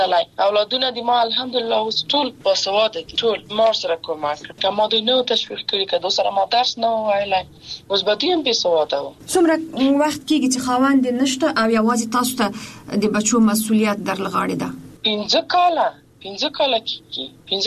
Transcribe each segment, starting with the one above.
اولادونه د ما الحمدلله اوس ټول باسواده دي، ټول ما سره کومک که ما دوی نو تشویق کړي که دوی سره ما درس نه وایلی اوس به دوی هم بېسواده وو. څومره وخت کېږي چې خاوند نشته او یوازې تاسو ته د بچو مسؤلیت در لغاړې ده؟ 15 کاله کېږي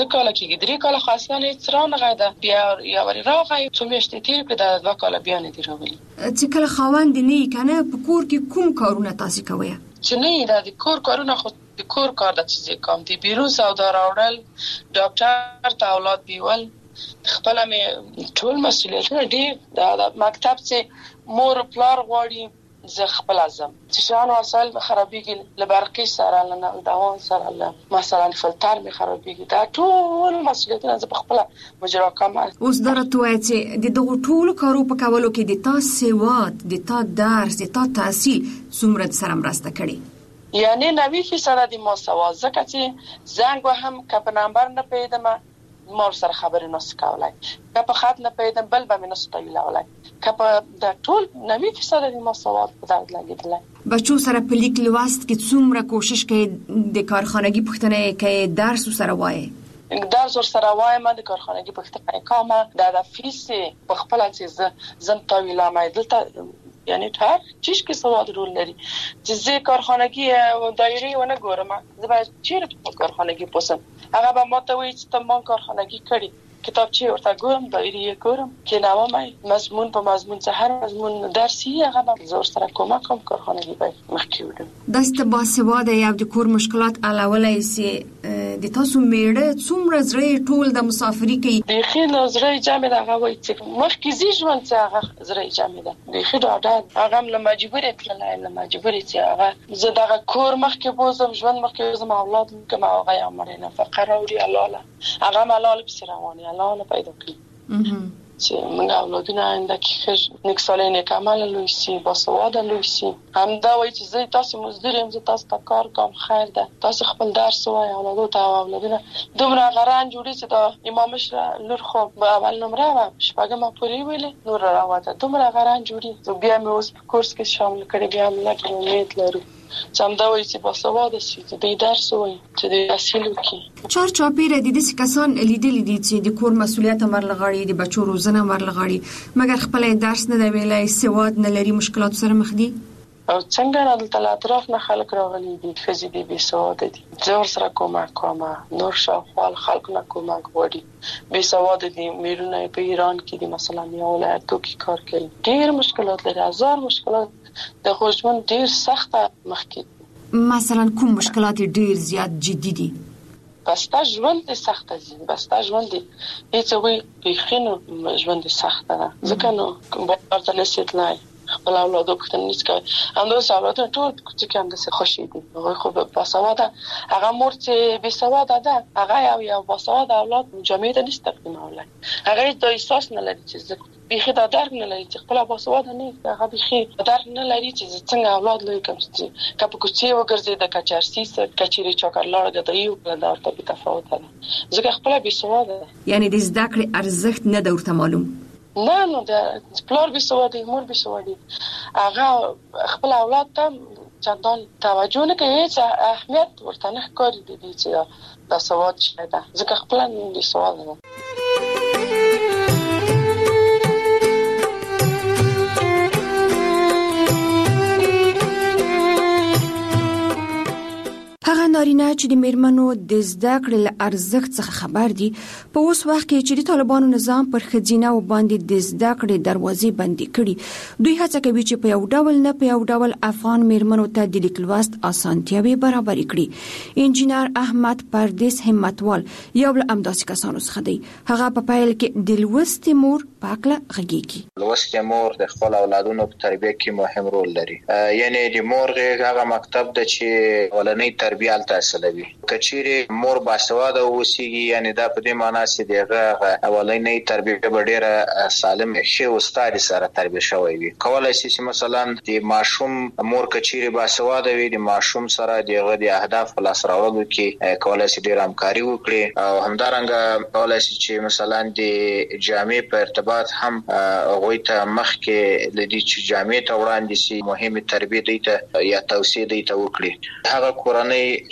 3 کاله خو اصلا هېڅ رانغی ده، بیا یو راغی څو میاشتې تېرې کړې ده، 2 کاله بیا نه دي راغلي. چې کله خاوند نه یې که نه په کور کې کوم کارونه تاسې کوئ؟ چې نه یې ده د کور کارونه خو د کور کار ده چې زه کوم، د بیرون سودا راوړل، ډاکټر ته اولاد بیول، خپله مې ټول مسؤلیتونه ډېر د مکتب چې مور پلار غواړي زه خپل ازم چې شان وسایل خرابېږي له برقي سره له نل دوان سره له مثلا فلتر می خرابېږي دا ټول مسؤلیتونه زه په خپل مجرا کوم. اوس درته وایي چې د دغو ټولو کارو په کولو کې د تا سواد، د تا درس، د تا تحصیل څومره سره مرسته کړې؟ یعنی 90% د ما سواد، ځکه چې زنګ وهم که په نمبر نه پوهېدم ما سره خبرې نشم کولی، که په خط نه پوهېدم بل به مې نشم تاییدولی، که په د ټول 90% د ما سواد په درد لګېدلی. بچو سره په لیک لوست کې څومره کوشش کوي د کارخانګي پوښتنه کوي، درس سره وایي؟ درس ورسره وایم، د کارخانګي پوښتنه کوم، د فیس په خپل چې زم تاویلم دلته یعنی هر چیز کې سواد رول لري. چې زه کارخانګي دایره ونه ګورم، زه به چیرې په کارخانګي پوسم، هغه به ماته وایي چې ته ما کارخانګي کړي، کتابچه ورته ګورم، دایره ګورم، کې نوامه مضمون په مضمون څه هر مضمون درسي هغه به زور سره کومک کوم کارخانګي به مخکې وړم. داسته باسواده یو د کور مشکلات علاوه سي د تاسو میړه څومره زړه ټول د مسافرۍ کوي؟ د خې نو زړه جامې دغه وایي چې مخکې زی ژوند چې هغه زړه جامې ده د خې ډاډه هغه له مجبورې تللی له مجبورې چې هغه زه دغه کور مخکې بوزم ژوند مخکې بوزم اولاد کوم هغه یې امرې نفقه راوړي الله هغه ملال پسې رواني الله پیدا کړي چې موږ اولادونه آینده کې ښه نیک صالح نیک عمل لوی شي باسواده لوی شي. همدا وایي چې زه تاسو مزدور یم، زه تاسو ته کار کوم، خیر ده تاسو خپل درس وایي اولادو ته او اولادونه دومره غران جوړي چې دا امام مشره لور خو به اول نمره و شپږمه پورې ویلې نور راوته دومره غران جوړي بیا مې اوس په کورس کې شامل کړي بیا موږ امید لرو چې همدا وایي چې باسواده شي چې د درس وایي چې د تحصیل وکړي. چار چاپیره د دې کسان لیدلې دي چې د کور مسؤلیت مرلغړي د بچو روزنه مرلغړي مګر خپل درس نه دی ویلای سواد نه لري مشکلات سره مخ دي او څنګه نه دلته اطراف نه خلک راغلي دي فزي دي بي سواد دي زور سره کومه نور شاوخوا خلک نه کومه غوړي بي سواد دي میرونه په ایران کې دي مثلا یو ولایتو کې کار کوي ډېر مشکلات لري هزار مشکلات د خوشمن ډېر سخته مخکې مثلا کوم مشکلات ډېر زیات جدي دي بستا ژوند سخته دي بستا ژوند هیڅ وی بخینو ژوند سخته ده ځکه نو بازار ته نشیتلای خپل اولادو پښتنه نشي کوي اندوس اولادونه ټول چې کوم د خوشي دي خو باسواده هغه مور چې بسواده ده هغه یو باسواده اولاد جامعه ته نشي تقدیمولای هغه د احساس نه لري چې بيخي دا درک نه لري چې خپل باسواده نه هغه بيخي درک نه لري چې څنګه اولاد لوي کوم چې کپ کوڅه وګرځي د کچارسي سره کچيري چاکرلاړه د یو کله دا ورته تفاوت ده ځکه خپل بسواده یعنی د زده کړې ارزښت نه د ورته معلوم نه د پلار بسواده مور بسواده هغه خپل اولاد ته چندان توجه نه کوي چې اهمیت ورته نه کوي دي چې دا سواد څه ده ځکه خپل بسواده ده. هغه نارینه چې د میرمنو د زده کړې له ارزښت څخه خبر دي په اوس وخت کې چې د طالبانو نظام پر ښځینه و باندې د زده کړې دروازې بندې کړي دوی هڅه کوي چې په یو ډول نه په یو ډول افغان میرمنو ته د لیک لوست اسانتیاوې برابرې کړي. انجینر احمد پردیس همتوال یو له همداسې کسانو څخه دی. هغه په پیل کې د لوستې مور په هکله غږېږي. لوستې مور د خپل اولادونو په تربیه کې مهم رول لري یعنی د مور هغه مکتب ده چې ولنۍ تربیه تحصیلوي کچيري مور باسواده اوسيږي یعنی دا په دې معنی چې دغه اولنۍ تربیه به ډیره سالم شي او استاد سره تربیه شوی وي کولای شي چې مثلا د ماشوم مور کچيري باسواده وي د ماشوم سره دغه د اهداف خلاص راوړلو کې کولای شي ډیر همکاري وکړي او همدارنګه کولای شي چې مثلا د جامع په ارتباط هم غوي ته مخ کې لدی چې جامع ته وړاندې شي مهمه تربیه دی ته یا توصیه دی ته وکړي هغه کورنۍ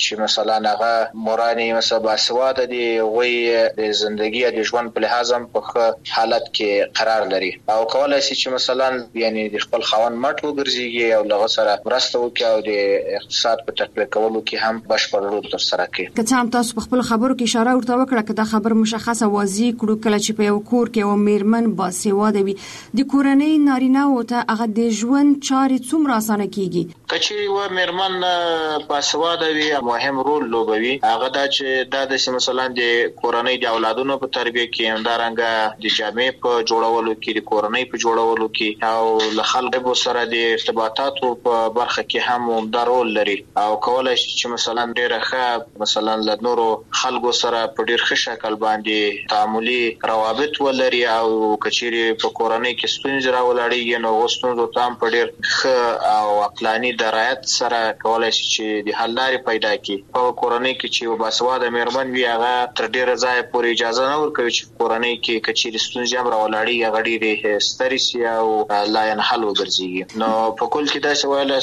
چې مثلا هغه مورانی مثلا باسواده دي وي د ژوندۍ د ژوند په لحاظ هم په حالت کې قرار لري او کولای شي چې مثلا یعنی د خپل خاوند مټ وګرځيږي او لغه سره مرسته وکړي او د اقتصاد په تقویه کولو کې هم بشپړ رول ترسره کوي. که څه هم تاسو په خپل خبرو کې اشاره ورته وکړه چې دا خبر مشخصه واضح کړو کله چې په یو کور کې یو میرمن باسواده وي د کورنۍ نارینه او ته هغه د ژوند چارې څومره اسانه کیږي. کچېری و میرمن باسواده وي مهم رول لوبوي هغه دا چې د مثلا د کورنۍ د اولادونو په تربیه کې همدارنګه د جامع په جوړولو کې د کورنۍ په جوړولو کې او له خلکو سره د ارتباطاتو په برخه کې هم عمده رول لري او کولای شي چې مثلا ډېر ښه مثلا له نورو خلکو سره په ډېر ښه شکل باندې تعاملي روابط ولري او کچېری په کورنۍ کې ستونزې راولړي نو ستونزو ته په ډېر ښه او عقلاني درایت سره کولای شي چې د حل لارې پیدا کړي. په کورنۍ کې چې باسواده میرمن وي هغه تر ډېر ځای پورې اجازه نه ورکوي چې کورنۍ کې کچېری ستونزې هم راولړي هغه ډېرې سترې سي او لا ينحل وګرځي. نو په کل کې دا څه ویل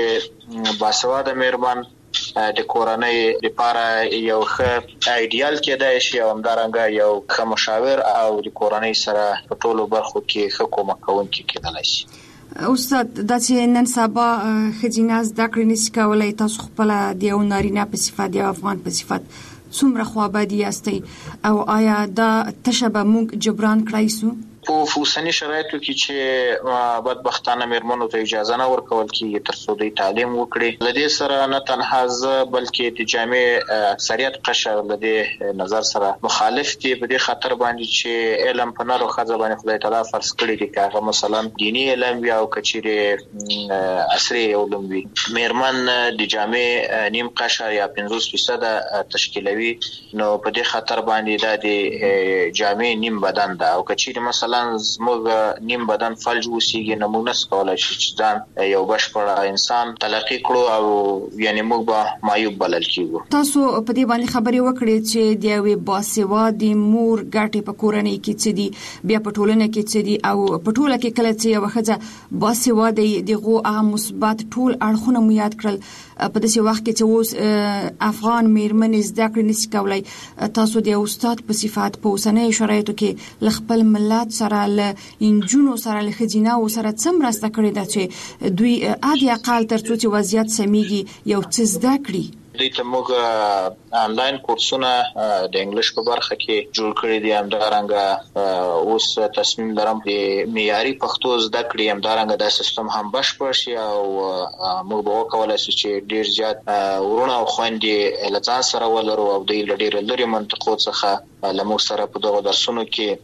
چې باسواده میرمن د کورنۍ لپاره یو ښه ایډیال کېدای شي او همدارنګه یو ښه مشاور او د کورنۍ سره په ټولو برخو کې ښه کومک کوونکی کېدای شي. استاد دا چې نن سبا ښځینه زده کړې نشي کولای تاسو خپل د یو نارینه په صفت د افغان په صفت څومره خوابدي یاستئ او آیا دا تشبه موږ جبران کړای سو؟ په اوسنی شرایطو کې چې بدبختانه میرمنو ته اجازه نه ورکول کیږي ترڅو د تعلیم وکړي لدې سره نه تنها بلکې د جامع اکثریت قشر لدې نظر سره مخالف دي په دې خاطر باندې چې علم په نارو خزه باندې خدای تعالی فرض کړی دي که مثلا دینی علم یا او کچېره عصري علوم وي میرمن د جامع نیم قشر یا 50% تشکیلوي نو په دې خاطر باندې د جامع نیم بدن ده او کچېره مثلا زموږ نیم بدن فلج وسیږي نو موږ نس کولای شو چې ځان یو بشپړ انسان تلقي کړو او یعنی موږ به معیوب بلل کیږو. تاسو په دې باندې خبرې وکړې چې د یوې باسواده مور ګټې په کورنۍ کې څه دي بیا په ټولنه کې څه دي او په ټوله کې کله چې یو ښځه باسواده دغه هغه مثبت ټول اړخونه مو یاد کړل په داسې وخت کې چې اوس افغان میرمن زده کړې نشي کولای تاسو د استاد په صفات په اوسنۍ شرایطو کې خپل ملت سره له انجونو سره له خځیناو سره څومره مرسته کړې ده چې دوی عادي اقل تر څو چې وضعیت سميږي یو څه زده کړي. دوی ته موږ آنلاین کورسونه د انګلیش په برخه کې جوړ کړی دي همدارنګه اوس تصمیم لرم د معیاري پښتو زده کړې همدارنګه د سیستم هم بشپړ شي او موږ به وکولای شو چې ډیر زیات ورونه او خويندې لځان سره ولرو او د ډیر لري منطقو څخه لمو سره په دغه درسونو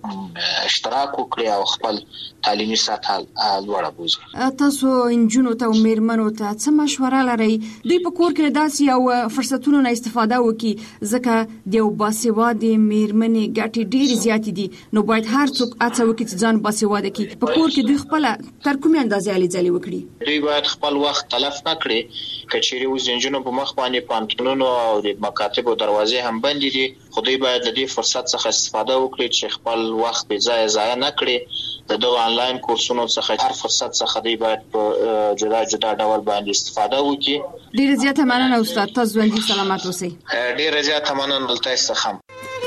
کې اشتراک وکړي او خپل تعلیمي سطح لوړه بوزي. تاسو انجونو ته میرمنو ته څه مشوره لرئ دوی په کور کې داسې یو فرصتونو نه استفاده وکړي ځکه د یو باسواده میرمنې ګټې ډېر زیات دي نو باید هر څوک هڅه وکړي چې ځان باسواده کړي په کور کې دوی خپل تر کومه اندازې علي ځلې وکړي دوی باید خپل وخت تلف نه کړي کچېری و زنجونو په مخ باندې پانتونونو او د مکاتبو دروازې هم بند دي خو دوی باید د دې فرصت څخه استفاده وکړي چې خپل وخت به ضایع نه کړي دغه آنلاین کورسونو څخه هر فرصت څخه دوی باید په جدا جدا ډول باندې استفاده وکړي. ډېر زیاته مننه استاد تاسو ژوندۍ سلامت اوسئ. ډېر زیاته مننه تاسو څخه.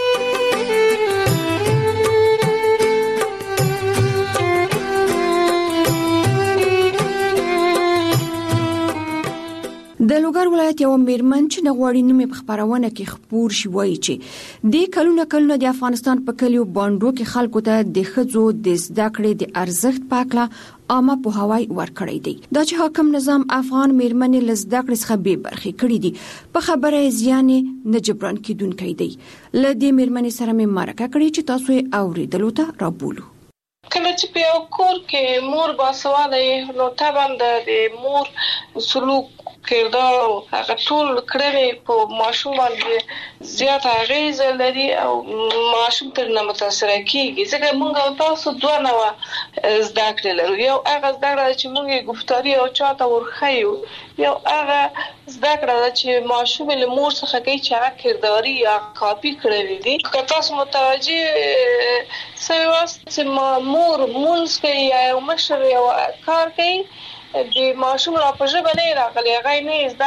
د لوګر ولایت یو میرمن چې د غوړی نومې په خبرونه کې خبر شي وایي چې د کلونه د افغانستان په کلیو باندې کې خلکو ته د خځو د زده کړې د ارزښت پاکله عامه په هواي ورکړی دی دا چې حاکم نظام افغان میرمنې لزده کړې څخه به برخې کړې دي په خبره زیان نه جبران کیدونکې دی لدې میرمنې سره مې مرکه کړې چې تاسو یې اوریدلو ته رابولو. کله چې په یو کور کې مور باسواده نو طبعا د مور سلوک کردار او هغه ټول کړنې په ماشوم باندې زیات اغیز لري او ماشوم تر نه متاثر کیږي ځکه موږ تاسو دوه نو زده کړل لرو یو هغه زده کړل چې موږ گفتاري او چاته ورخیو یو هغه زده کړل چې ماشوم له مور څخه کوي چې هغه کرداري یا کاپی کړی دي که تاسو متوجه سوي چې مور مونږ کوي یا مشر یو کار کوي د ماشوم را په ژبه نه راغلی هغه نه زده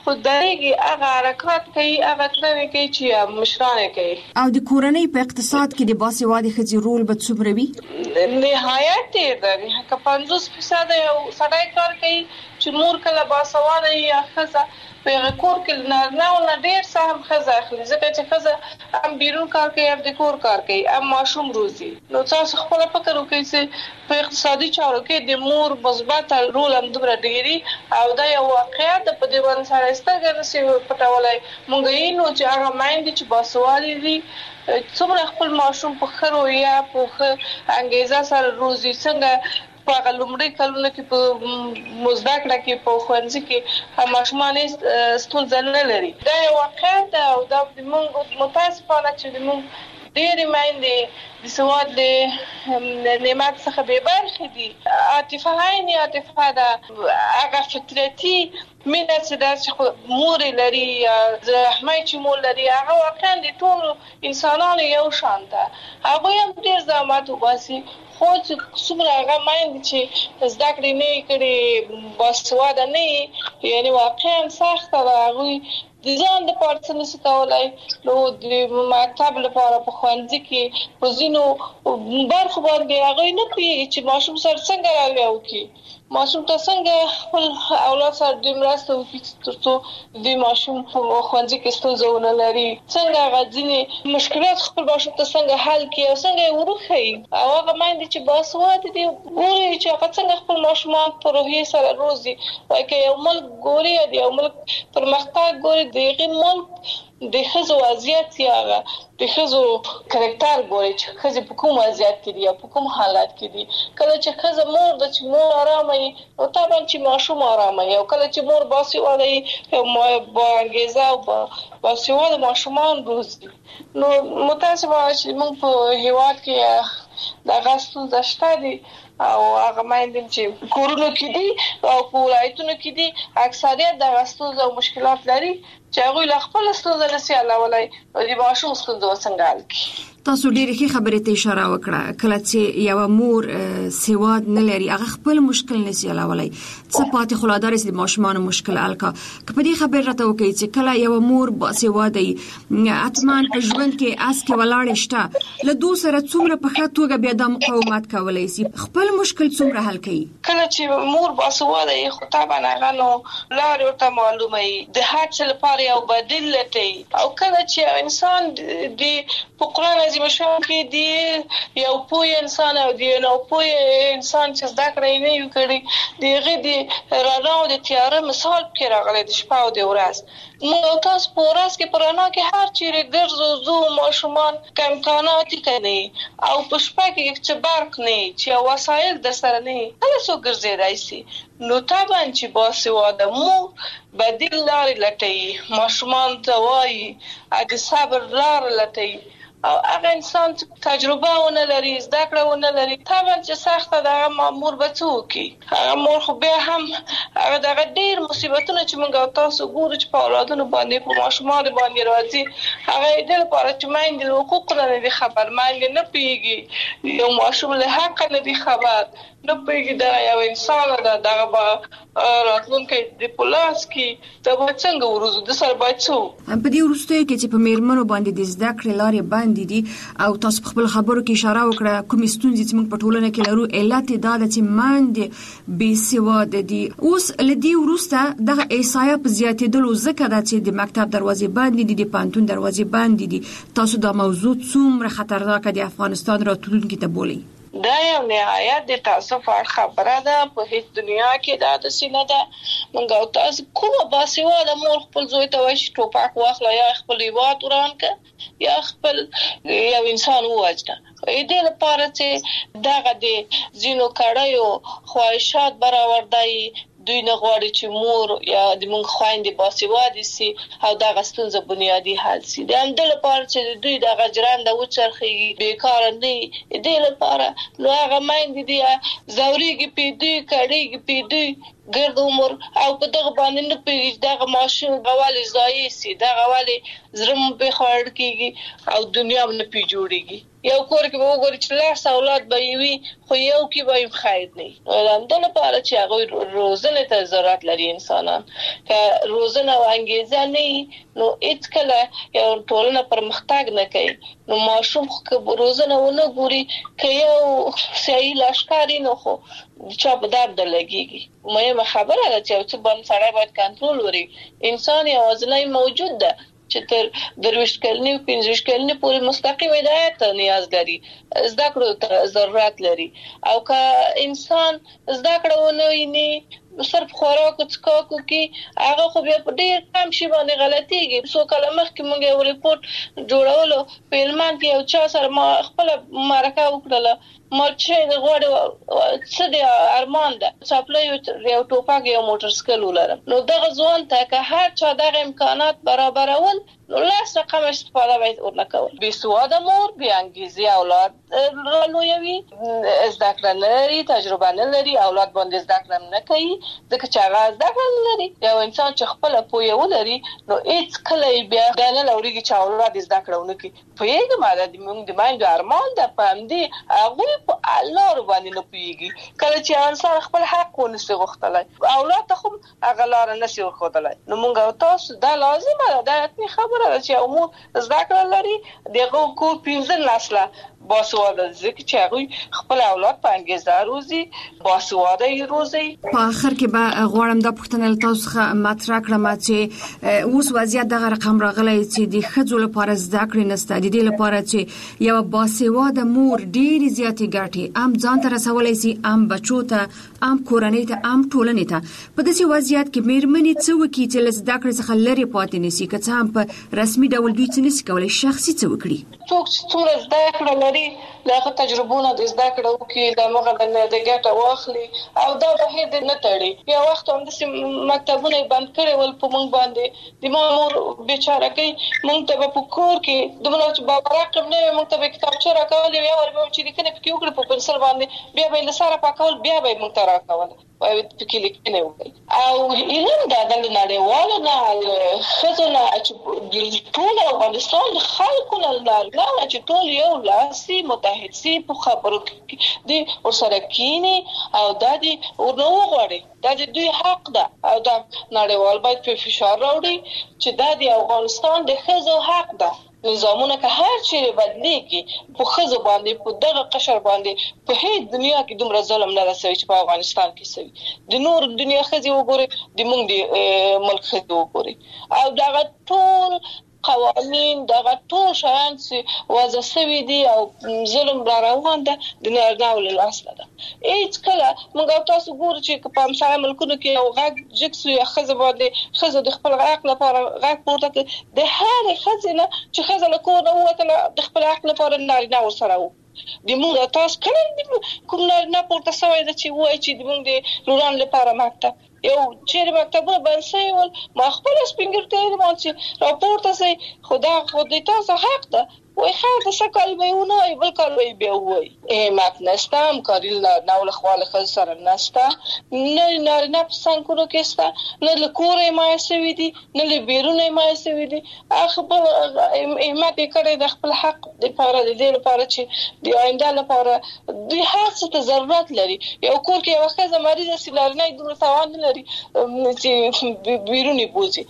خو دایږي هغه حرکات کوي هغه کړنې کوي چې مشران کوي. او د کورنۍ په اقتصاد کې د باسوادي ښځې رول به څومره وي؟ نهایت ډېر دی. که 50% یو سړی کار کوي چې مور کله باسواده یا ښځه په هغه کور کې نارینه نه ډېر څه هم ښځه اخلي، ځکه چې ښځه هم بیرون کار کوي هم د کور کار کوي هم ماشوم روزي. نو تاسو خپل فکر وکړئ چې په اقتصادي چارو کې د مور مثبت رول هم دومره ډېری او دا یو واقعیت په دې باندې سره سترګې نشي پټولای. مونږ یې نو چې هغه میندې چې باسواده دي څومره خپل ماشوم په ښه رویه په ښه انګیزه سره روزي، څنګه په هغه لومړي کلونو کې په مزده کړه کې په ښوونځي کې ماشومان ستونزه نه لري. دا یو واقعیت ده او دا موږ متاسفانه چې موږ ډېرې میندې د سواد له نعمت څخه بې برخې دي. عاطفه عاطفه ده، هغه فطرتي مینه چې مور لري یا رحمه چې مور لري هغه واقعا د ټولو انسانانو یو شان ده. هغوی هم ډېر زحمت وباسي، خو چې څومره هغه میندې چې زده کړې نه کړي باسواده نه یعنی واقعا سخته ده، هغوی د ځان د پاره څه نشي کولای. نو د مکتب لپاره په ښوونځي کې په ځینو برخو باندې هغوی نه پوهېږي چې ماشوم سره څنګه رویه وکړي، ماشوم ته څنګه خپل اولاد سره دوی مرسته وکړي تر څو د ماشوم په ښوونځي کې ستونزه ونه لري، څنګه هغه ځینې مشکلات خپل ماشوم ته څنګه حل کړي او څنګه یې وروښيي. او هغه میندې چې باسواده دي ګوري چې هغه څنګه خپل ماشومان په روحیې سره روزي. وایي که یو ملک ګوري د یو ملک پرمختګ ګوري د هغې ملک د ښځو وضعیت یا د ښځو کرکټر ګوري چې ښځې په کوم وضعیت کې دي یا په کوم حالت کې دي. کله چې ښځه مور ده چې مور آرامه وي نو طبعا چې ماشوم آرامه وي، او کله چې مور باسواده وي با انګیزه او باسواده ماشومان روزي. نو متاسفانه چې موږ په هېواد کې دغه ستونزه شته دي او هغه میندې چې کورونو کې دي او په ولایتونو کې دي اکثریت دغه ستونزه او مشکلات لري چې هغوی له خپله ستونزه نشي حلولی او د ماشوم ستونزه څنګه حل کړي. تاسو ډېرې ښې خبرې ته اشاره وکړه. کله چې یوه مور سواد نه لري هغه خپل مشکل نشي حلولی، څه پاتې خو لا دا رسي د ماشومانو مشکل حل کا. که په دې خبرې راته وکړئ چې کله یوه مور باسواده وي حتما په ژوند کې اس کې ولاړې شته، له دوی سره څومره په ښه توګه بیا دا مقاومت کولی شي، خپل مشکل څومره حل کوي؟ کله چې مور باسواده وي خو طبعا هغه نو لارې ورته معلومه وي، د هر څه لپاره یو بدیل لټوي. او کله چې انسان د په قرآن عظیم شان کې دی یو پوه انسان او دی نو پوه انسان چې زده کړې نه یو کړي د هغې د رڼا او د تیاره مثال پکې راغلی د شپه او د ورځ. نو تاسو په ورځ کې په رڼا کې هر چیرې ګرځو ځو ماشومان که امکانات یې که نه او په شپه کې چې برق نه چې وسایل در سره نه هله څوک ګرځېدی سي. نو طبعا چې باسواده مور بدیل لارې لټوي، ماشومان ته وایي د صبر لاره لټوي. او هغه انسان تجربه ونه لري زده کړه ونه لري طبعا چې سخته ده هغه مور به څه وکړي. هغه مور خو بیا هم هغه دغه ډېر مصیبتونه چې موږ او تاسو ګورو چې په اولادونو باندې په ماشومانو باندې راځي هغه یې دې لپاره چې میندې له حقوقو نه دي خبر، میندې نه پوهېږي، یو ماشوم له حقه نه دي خبر، نه پوهېږي دا یو انسان ده دغه به راتلونکی د په لاس کې دا به څنګه وروزو د سره باید څه په دې وروستیو کې چې په میرمنو باندې د زده کړې لارې بندې دي او تاسو په خپل خبرو کې اشاره وکړه کومې ستونزې چې موږ په ټولنه کې لرو علت یې دا ده چې میندې بېسواده دي. اوس له دې وروسته دغه احصایه په زیاتېدلو ځکه ده چې د مکتب دروازې بندې دي، د پوهنتون دروازې بندې دي. تاسو دا موضوع څومره خطرناکه د افغانستان راتلونکي ته بولئ؟ دا یو نهایت د تاسف خبره ده، په هیڅ دنیا کې دا داسې نه ده. موږ او تاسو کومه باسواده مور خپل زوی ته وایي چې ټوپک واخله یا خپل هېواد وران کړه یا خپل یو انسان ووژنه. دې لپاره چې دغه د ځینو کړیو خواهشات برآورده دوی نه غواړي چې مور یا د موږ خویندې باسواده سي او دغه ستونزه بنیادي حل سي. د همدې لپاره چې دوی دغه ژرنده وچرخېږي بېکاره نه وي، دې لپاره نو هغه میندې دي ځورېږي پې دوی کړېږي پې دوی ګرد عمر او په دغه باندې نه پوهېږي چې دغه ماشوم به ولې ضایع سي، دغه ولې زړه مو پرې خوړل کېږي او دنیا هم نه پرې جوړېږي. یو کور کې به وګوري چې لاس اولاد به وي خو یو کې به خیر نه ولندل لپاره چې هغه روزنه ته ضرورت لري انسانان که روزنه او انګیزه نه نو هیڅ کله یو ټولنه پرمختګ نه کوي نو ماشوم خو روزنه ونه ګوري که یو صحیح لاشکاري نو خو چا په درد لګيږي مهمه خبره ده چې څه باندې سړی باید کنټرول وري انسان یوازې موجود ده چې تر 23 کلنې او 15 کلنې پورې مستقیم هدایت نیاز لري زده کړو ته ضرورت لري او که انسان زده کړو نه ویني صرف خوراک او څکاکو کې هغه خو بیا په ډېر کم شي باندې غلطيږي څو کله مخکې موږ یو ریپورت جوړولو په هلمند کې یو چا سره ما خپل مرکه وکړله ما چې غوړ څه د ارمان ده چاپلې یو ټوپک یو موټر سایکل ولرم نو دغه ځوان ته که هر چا دغه امکانات برابرول نو لاس رقم استفاده باید ورنکول بې سواده مور بې انګیزې اولاد رالویوي زده کړه نه لري تجربه نه لري اولاد باندې زده کړه نه کوي ځکه چې هغه زده کړه نه لري یو انسان چې خپله پوهه ولري نو هیڅ کله بیا دا نه لوريږي چې اولاد زده کړه ونه کړي پوهېږم دا د موږ د مایندو ارمان ده په همدې هغوی په لارو باندې نه پوهېږي کله چې انسان خپل حق ونسي غوښتلی اولاد ته خو هغه لاره نسي ورښودلی نو موږ تاسو دا لازمه ده دا حتمي خبره ده چې امور زده کړه لري دغه کور 15 نسله باسواده ځکه چې هغوی خپل اولاد په انګیزه روزي باسواده یې روزي په آخر کې به غواړم دا پوښتنه تاسو څخه مطرح کړم چې اوس وضعیت دغه رقم راغلی چې د ښځو لپاره زده کړې نشته د دې لپاره چې یو باسواده مور ډېرې زیاتې ګټې هم ځان ته رسولی شي هم بچو ته هم کورنۍ ته هم ټولنې ته په داسې وضعیت کې مېرمنې څه وکړي چې له زده کړې څخه لرې پاتې نه شي که څه هم په رسمي ډول دوی څه نشي کولی شخصي څه وکړي څوک چې څومره زده کړه لري دغه تجربونه د زده کړه وکړي د مغه د ګټه واخلي او دا بهیر د نه تړي یا وخت هم د مکتبونه بند کړي ول په مونږ باندې د مامور بیچاره کوي مونږ ته په کور کې دمنه چې بابا رقم نه مونږ ته کتابچه راکول یا ورته چې لیکنه پکې وکړي په پنسل باندې بیا به له سره پاکول بیا به مونږ ته راکول پکې لیکنه وکړي او علم د نړیوالو نه خزونه چې ټول افغانستان خلکو نه چې ټول یو لاسي متحد سي په خبرو کې دي ورسره کینی او د دې ورنو غواړي دا د دوی حق ده او دا نړیوال باید په فشار راوړي چې دا د افغانستان د خزو حق ده نظامونه که هر چی بدلیږي په خزو باندې په دغه قشر باندې په هیڅ دنیا کې دومره ظلم نه رسوي چې په افغانستان کې سوي د نور دنیا خزي وګوري د مونږ د ملک خزي وګوري او دغه ټول قوانین دغه ټول شیان چې وضع شوي دي او ظلم را روان ده د نارینه‌و له لاسه ده هیڅ کله موږ تاسو ګورو چې په همسایه ملکونو کې یو غږ جګ سوی ښځه باندې ښځه د خپل حق لپاره غږ پورته کړي د هرې ښځې نه چې ښځه له کور نه ووتله د خپل حق لپاره نارینه ورسره وو د موږ تاسو کله کوم نارینه پورته شوی ده چې وایي چې د موږ د لورانو لپاره مکتب یو چیرې مکتبونه بند شوي ول ما خپل سپینګر ته یې چې راپورته شي خدا خو د تاسو حق ده وای خیر د سکل به ونه بل کال به بیا وای مات نسته همکاري نه ول خواله خل سره نسته نه نه څنګه کې سته نه له کورې ما سوي دي نه له بیرونه ما سوي دي خپل احمد کړي د خپل حق د لپاره د دې لپاره چې د آینده لپاره د هر څه ته ضرورت لري یو کور کې یو ښځه مریضه سیلارنه دومره توان لري چې بیرونی بوزي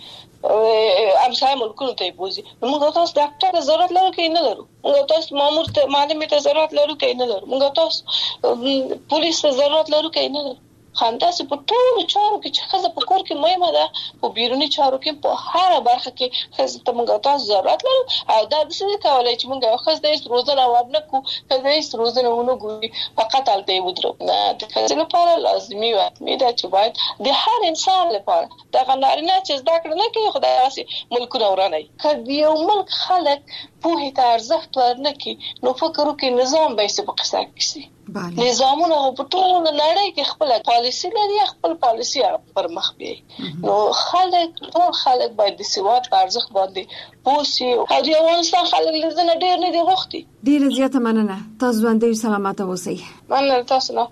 همسایه ملکونو ته بوزي موږ تاسو ډاکټر ضرورت لرو کې نه لرو موږ تاسو مامور ته معلم ته ضرورت لرو کې نه لرو موږ تاسو پولیس ته ضرورت لرو کې نه لرو خانداسې په ټولو چارو کې چې ښځه په کور کې مهمه ده په بیروني چارو کې په هره برخه کې ښځه ته موږ تاسو ضرورت لرو او دا داسې کولای چې موږ یو ښځه د هېڅ روزنه ورنه کړو ښځه هېڅ روزنه ونه ګوري فقط هلته یې ودرو نه د ښځې لپاره لازمي وه حتمي ده چې باید د هر انسان لپاره دغه نارینه چې زده کړه نه کوي خو داسې ملکونه ورانوي که د یو ملک خلک پوهې ته ارزښت ورنه کړي نو فکر وکړي نظام به یې په قصه کې شي نظامونه په ټولو نړۍ کې خپل پالیسي لري خپل پالیسي پر مخ بیاي نو ټول خلک باید د سواد په ارزښت باندې پوسي او د افغانستان خلک لزنه ډېر نه دي غوښتي ډېر زیاته مننه تاسو باندې سلامات اوسئ مننه تاسو نه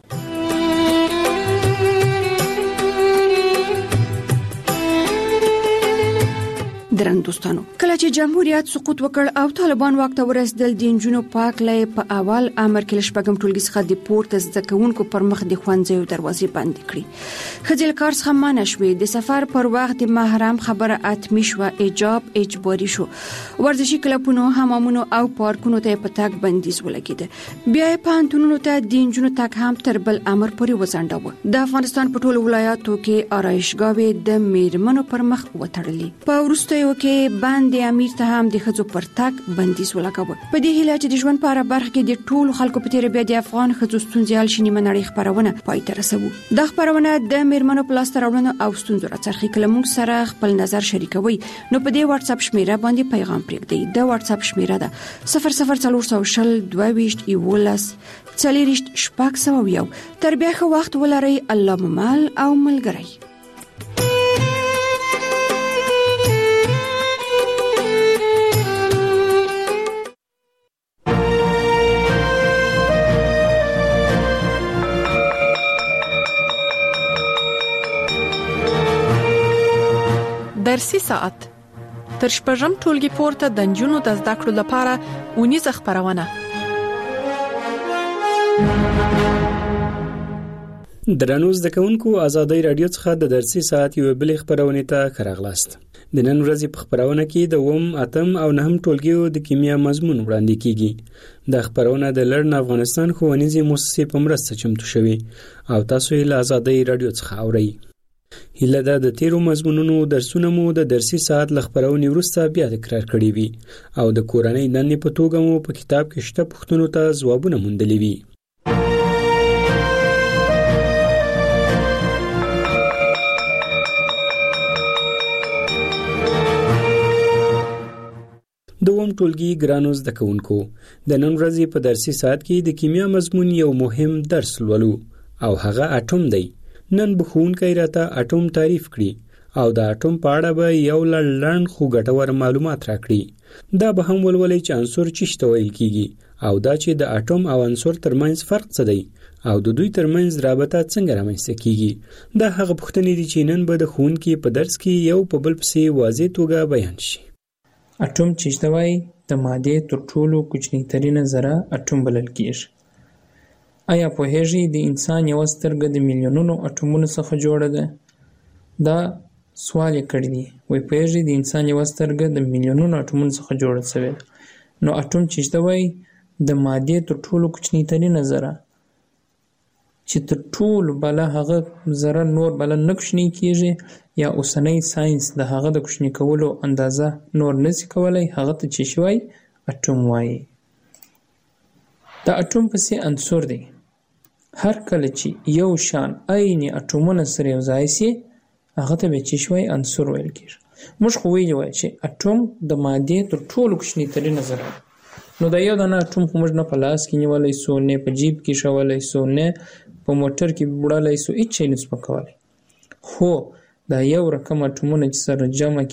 د درن دوستانو کله چې جمهوریت سقوط وکړ او طالبان واک ته ورسېدل د انجونو پاک لې په اول امر کې لشپږم ټولګي څخه د پورته زدکونکو پر مخ د خوانځو دروازې بند کړې خځل کار څخه مانه شوې د سفر پر وخت د محرم خبره اتمی شو ایجاب اجباري شو ورزشي کلبونو حمامونو او پارکونو ته په تاک بندیز ولګید بیا په انټونو ته د انجونو تاک هم تر بل امر پورې وځنډاوه د افغانستان په ټولو ولایاتو کې آرایشګاوې د میرمنو پر مخ وتړلې په وروستیو کې باندې امیر ته هم د خځو پر تاک بندیز ولګاوه په دې هیله چې د ژوند په اړه برخه کې د ټولو خلکو په تیر بیا د افغان خځو ستونزې حل شي منړې خبرونه پای ته رسوو د خبرونه د میرمنو په لاس راوړنو او ستونزو راڅرخي کله موږ سره خپل نظر شریکوي نو په دې واتس اپ شمیره باندې پیغام پرېږدئ د واتس اپ شمیره ده 00400 22 11 40 شپږ تر بیا ښه وخت ولرئ الله ممال او ملګری درسي ساعت تر شپږم ټولګي پورته د نجونو د زده کړو لپاره اونیزه خبرونه درنو زده کوونکو ازادي رادیو څخه د درسي ساعت یو بل خبرونه ته راغلاست د نن ورځې په خبرونه کې د وم اتم او نهم ټولګیو د کیمیا مضمون وړاندې کیږي د خبرونه د لړن افغانستان ښوونیزې مؤسسې په مرسته چمتو شوی او تاسو یې له ازادي رادیو څخه اورئ هله د تیرو مضمونونو درسونه مو د درسي ساعت لخبرونې وروسته بیا تکرار کړي وي او د کورنۍ دندې په توګه مو په کتاب کې شته پوښتنو ته ځوابونه موندلي وي دوم ټولګي ګرانو زده کوونکو د نن ورځې په درسي ساعت کې د کیمیا مضمون یو مهم درس لولو او هغه اټوم دی نن به ښوونکی راته اټوم تعریف کړي او د اټوم په اړه به یو لړن خو ګټور معلومات راکړي دا به هم ولولئ چې عنصر څه ته ویل کیږي او دا چې د اټوم او عنصر ترمنځ فرق څه دی او د دوی ترمنځ رابطه څنګه رامنځته کیږي دا هغه پوښتنې دي چې نن به د ښوونکي په درس کې یو په بل پسې واضح توګه بیان شي اټوم چې ته وایي د مادې تر ټولو کوچنی ترینه ذره اټوم بلل کیږي آیا پوهیږئ د انسان یو سترګه د میلیونونو اټومونو څخه جوړه ده دا سوال یې کړی دی وایي پوهیږئ د انسان یو سترګه د میلیونونو اټومونو څخه جوړه شوې ده نو اټوم چې ته وایي د مادې تر ټولو کوچنی ترینه ذره چې تر ټولو بله هغه ذره نور بله نه کوچنی کیږي یا اوسنی ساینس د هغه د کوچنی کولو اندازه نور نشي کولی هغه ته چې وایي اټوم وایي د اټوم پسې عنصر دی هر کله چې یو شان عین اټومونه سره یو ځای شي هغه ته به چې وایي عنصر ویل کیږي موږ خو ویلي وای چې اټوم د مادې تر ټولو کوچنی ترینه ذره نو دا یو دانه اټوم خو موږ نه په لاس کې نیولی سو نه په جیب کې شولی سو نه په موټر کې وړلی سو هیڅ شی نسو پکولی خو دا یو رقم اټومونه چې سره جمع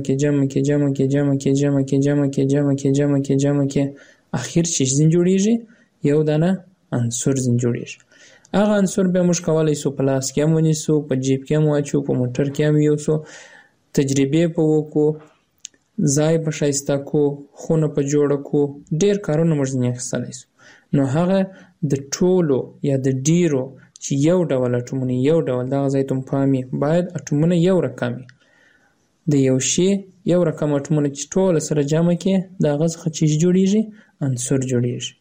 کې اخر چې ځین جوړیږي یو دانه عنصر ځین جوړیږي هغه عنصر به موږ کولی سو په لاس کې هم ونیسو په جیب کې هم واچو په موټر کې هم یوسو تجربې په وکړو ځای په ښایسته کو خونه په جوړه کو ډېر کارونه موږ ځینې اخیستلی سو نو هغه د ټولو یا د ډیرو چې یو ډول اټومونه یو ډول دغه ځای ته پام وي باید اټومونه یو رقم وي د یو شي یو رقم اټومونه چې ټول سره جمع کې د هغه څخه چې جوړیږي عنصر جوړیږي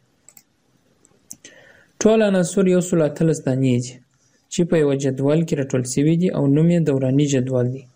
ټول عناصر یو سل اتلس دانې دي چې په یو جدول کې راټول شوي دي او نوم یې دوراني جدول دی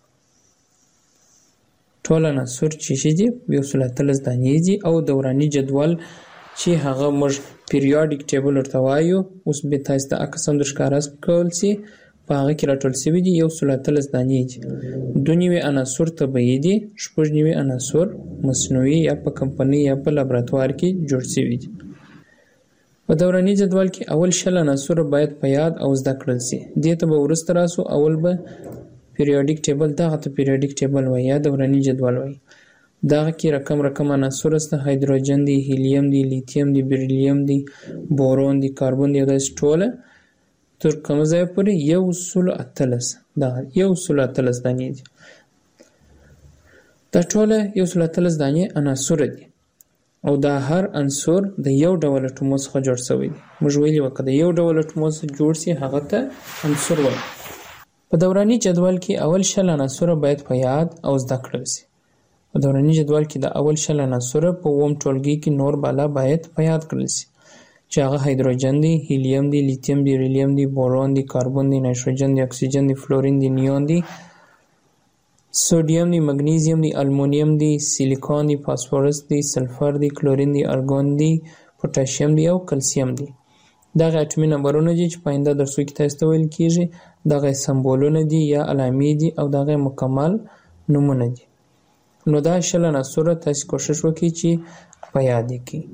ټول عناصر چې دي یو سل اتلس دانې دي او دوراني جدول چې هغه موږ پیریاډیک ټیبل ورته وایو اوس به تاسو ته عکس هم درښکاره کول شي په هغه کې راټول شوي دي یو سل اتلس دانې دي دوه نوي عناصر طبیعي دي شپږ نوي عناصر مصنوعي یا په کمپنۍ یا په لابراتوار کې جوړ شوي دي په دوراني جدول کې اول شل عناصر باید په یاد او زده کړل شي دې ته به وروسته راسو اول به پیریاډیک ټیبل دغه ته پیریاډیک ټیبل وایي یا دوراني جدول وایي دغه کې رقم عناصر است هایدروجن دی هیلیم دی لیتیم دی بریلییم دی بورون دی کاربن دی داسې ټوله تر کوم ځای پورې 113 دانې دي دا ټوله 113 دانې عناصر دي او دا هر عنصر د یو ډول اټومو څخه جوړ شوی دی. موږ ویلي وو که د یو ډول اټومو څخه جوړ شي هغه ته عنصر وایي. په دوراني جدول کې اول 100 عناصر باید په یاد او زده کړل شي. په دوراني جدول کې د اول 100 عناصر په اووم ټولګي کې نور بالا باید په یاد کړل شي چې هغه هایدروجن دی، هیلیم دی، لیتیم دی، ریلیم دی، بورون دی، کاربن دی، نایتروجن دی، اکسیجن دی، فلورین دی، نیون دی، سوډیم دی، مګنیزیم دی، المونیم دی، سیلیکون دی، فاسفورس دی، سلفر دی، کلورین دی، ارګون دی، پوتاشیم دی او کلسیم دی. دغه اټومي نمبرونه دي چې په آینده درسو کې تاسو ته ویل کیږي. دغه سمبولونه دي یا علامې دي او دغه مکمل نومونه دي. نو دا 100 عناصر تاسو کوشش وکړئ چې په یاد کړئ.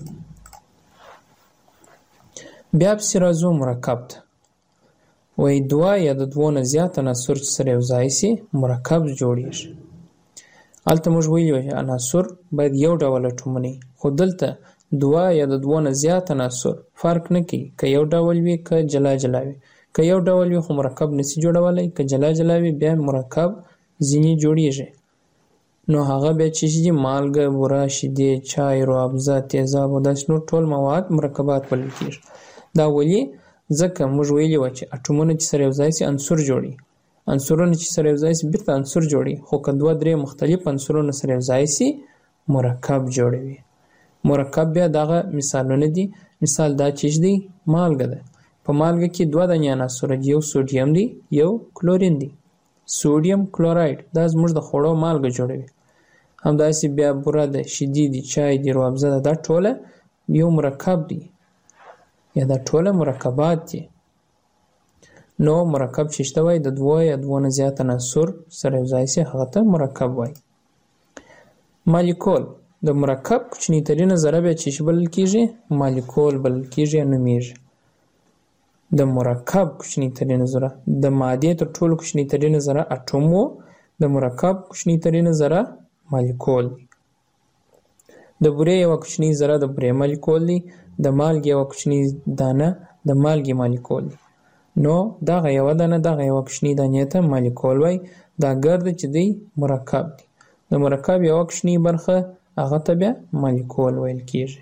بیا پسې راځو مرکب ته. وایي دوه یا د دوه نه زیات عناصر چې سره یو ځای شي مرکب جوړیږي. هلته موږ ویلي وو چې عناصر باید یو ډول اټومونه وي، خو دلته دوه یا د دوه نه زیات عناصر فرق نه کوي که یو ډول وي که جلا جلا وي. که یو ډول وي خو مرکب نشي جوړولی، که جلا جلا وي بیا مرکب ځینې جوړیږي. نو هغه بیا چې شي مالګه، بوره، شیدې، چای، روابزه، تیزاب او داسې نور ټول مواد مرکبات بلل کېږي. دا ولې؟ ځکه موږ ویلي وو چې اټومونه چې سره یو ځای شي عنصر جوړي، عنصرونه چې سره یو ځای شي بیرته عنصر جوړي، خو که دوه درې مختلف عنصرونه سره یو ځای شي مرکب جوړوي. مرکب بیا دغه مثالونه دي. مثال دا چې دی مالګه ده. په مالګه کې دوه دانې عناصر دي، یو سوډیم دی یو کلورین دی. سوډیم کلوراید دا زموږ د خوړو مالګه جوړوي. همداسې بیا بوره ده، شیدې دي، چای دی، روابزه ده، دا ټوله یو مرکب دی یا دا ټوله مرکبات دي. نو مرکب چې شته وایي د دوه یا دوه نه زیات عناصر سره یو ځای شي هغه ته مرکب وایي. مالیکول د مرکب کوچنی ترینه ذره بیا چې بلل کېږي مالیکول بلل کېږي یا نومیږي. د مرکب کوچنی ترینه ذره د مادې تر ټولو کوچنی ترینه ذره اټوم و، د مرکب کوچنی ترینه ذره مالیکول دی. د بورې یوه کوچنۍ ذره د بورې مالیکول دی، د مالګې یوه کوچنۍ دانه د مالګې مالیکول دی. نو دغه یوه دانه دغه یوه کوچنۍ دانې ته مالیکول وایي. دا ګرده چې دی مرکب دی. د مرکب یوه کوچنۍ برخه هغه ته بیا مالیکول ویل کېږي.